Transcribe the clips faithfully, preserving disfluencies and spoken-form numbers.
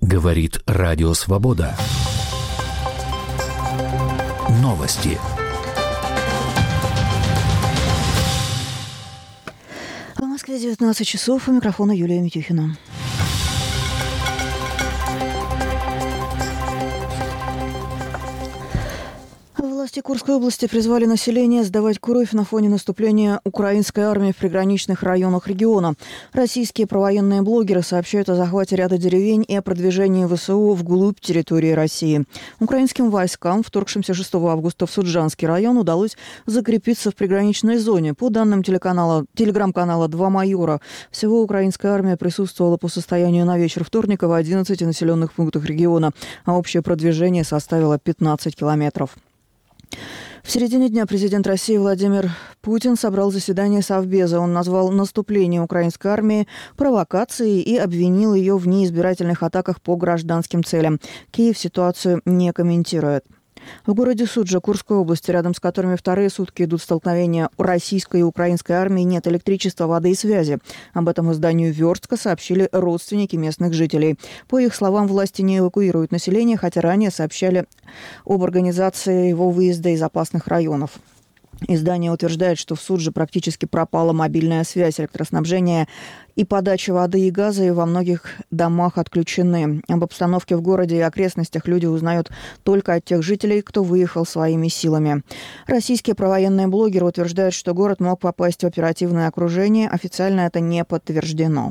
Говорит Радио Свобода. Новости. В Москве девятнадцать часов. У микрофона Юлия Митюхина. Власти Курской области призвали население сдавать кровь на фоне наступления украинской армии в приграничных районах региона. Российские провоенные блогеры сообщают о захвате ряда деревень и о продвижении ВСУ вглубь территории России. Украинским войскам, вторгшимся шестого августа в Суджанский район, удалось закрепиться в приграничной зоне. По данным телеканала, телеграм-канала «Два майора», всего украинская армия присутствовала по состоянию на вечер вторника в одиннадцати населенных пунктах региона, а общее продвижение составило пятнадцать километров. В середине дня президент России Владимир Путин собрал заседание Совбеза. Он назвал наступление украинской армии провокацией и обвинил ее в неизбирательных атаках по гражданским целям. Киев ситуацию не комментирует. В городе Суджа Курской области, рядом с которыми вторые сутки идут столкновения российской и украинской армии, нет электричества, воды и связи. Об этом изданию «Верстка» сообщили родственники местных жителей. По их словам, власти не эвакуируют население, хотя ранее сообщали об организации его выезда из опасных районов. Издание утверждает, что в Судже практически пропала мобильная связь, электроснабжение и подача воды и газа, и во многих домах отключены. Об обстановке в городе и окрестностях люди узнают только от тех жителей, кто выехал своими силами. Российские провоенные блогеры утверждают, что город мог попасть в оперативное окружение. Официально это не подтверждено.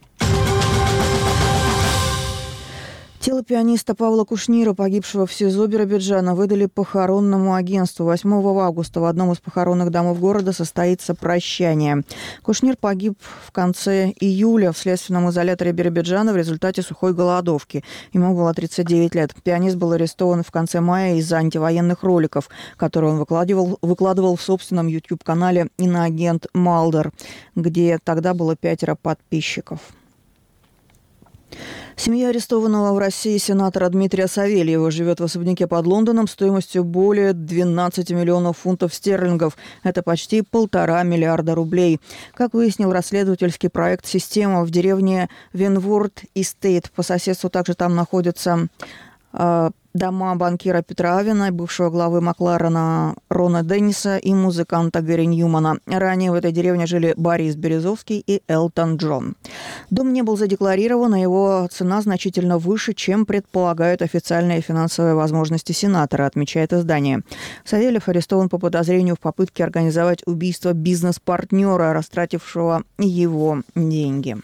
Тело пианиста Павла Кушнира, погибшего в СИЗО Биробиджана, выдали похоронному агентству. восьмого августа в одном из похоронных домов города состоится прощание. Кушнир погиб в конце июля в следственном изоляторе Биробиджана в результате сухой голодовки. Ему было тридцать девять лет. Пианист был арестован в конце мая из-за антивоенных роликов, которые он выкладывал, выкладывал в собственном YouTube-канале «Иноагент Малдер», где тогда было пятеро подписчиков. Семья арестованного в России сенатора Дмитрия Савельева живет в особняке под Лондоном стоимостью более двенадцати миллионов фунтов стерлингов. Это почти полтора миллиарда рублей. Как выяснил расследовательский проект «Система», в деревне Венворд Истейт по соседству также там находятся э, дома банкира Петра Авина, бывшего главы Макларена Рона Денниса и музыканта Гэри Ньюмана. Ранее в этой деревне жили Борис Березовский и Элтон Джон. Дом не был задекларирован, а его цена значительно выше, чем предполагают официальные финансовые возможности сенатора, отмечает издание. Савельев арестован по подозрению в попытке организовать убийство бизнес-партнера, растратившего его деньги.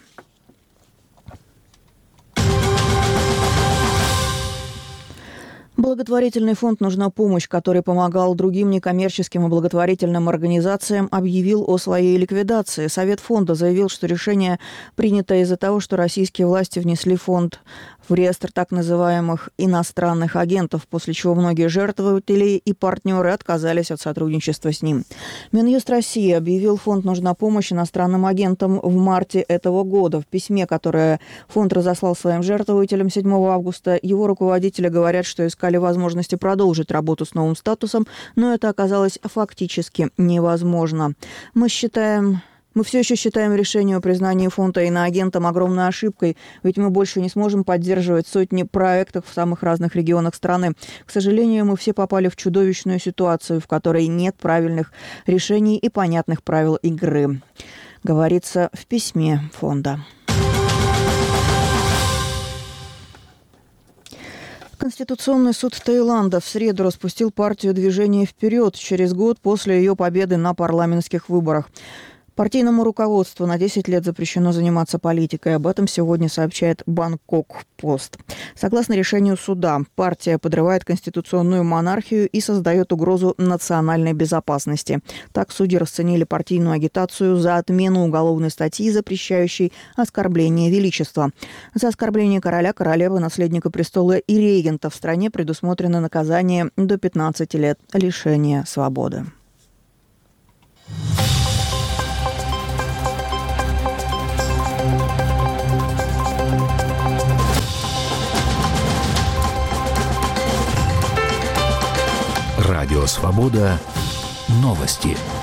Благотворительный фонд «Нужна помощь», который помогал другим некоммерческим и благотворительным организациям, объявил о своей ликвидации. Совет фонда заявил, что решение принято из-за того, что российские власти внесли фонд в реестр так называемых иностранных агентов, после чего многие жертвователи и партнеры отказались от сотрудничества с ним. Минюст России объявил фонд «Нужна помощь» иностранным агентам в марте этого года. В письме, которое фонд разослал своим жертвователям седьмого августа, его руководители говорят, что искали возможности продолжить работу с новым статусом, но это оказалось фактически невозможно. Мы считаем... Мы все еще считаем решение о признании фонда иноагентом огромной ошибкой, ведь мы больше не сможем поддерживать сотни проектов в самых разных регионах страны. К сожалению, мы все попали в чудовищную ситуацию, в которой нет правильных решений и понятных правил игры, говорится в письме фонда. Конституционный суд Таиланда в среду распустил партию «Движение вперед» через год после ее победы на парламентских выборах. Партийному руководству на десять лет запрещено заниматься политикой. Об этом сегодня сообщает Бангкок-Пост. Согласно решению суда, партия подрывает конституционную монархию и создает угрозу национальной безопасности. Так судьи расценили партийную агитацию за отмену уголовной статьи, запрещающей оскорбление величества. За оскорбление короля, королевы, наследника престола и регента в стране предусмотрено наказание до пятнадцати лет лишения свободы. Радио Свобода. Новости.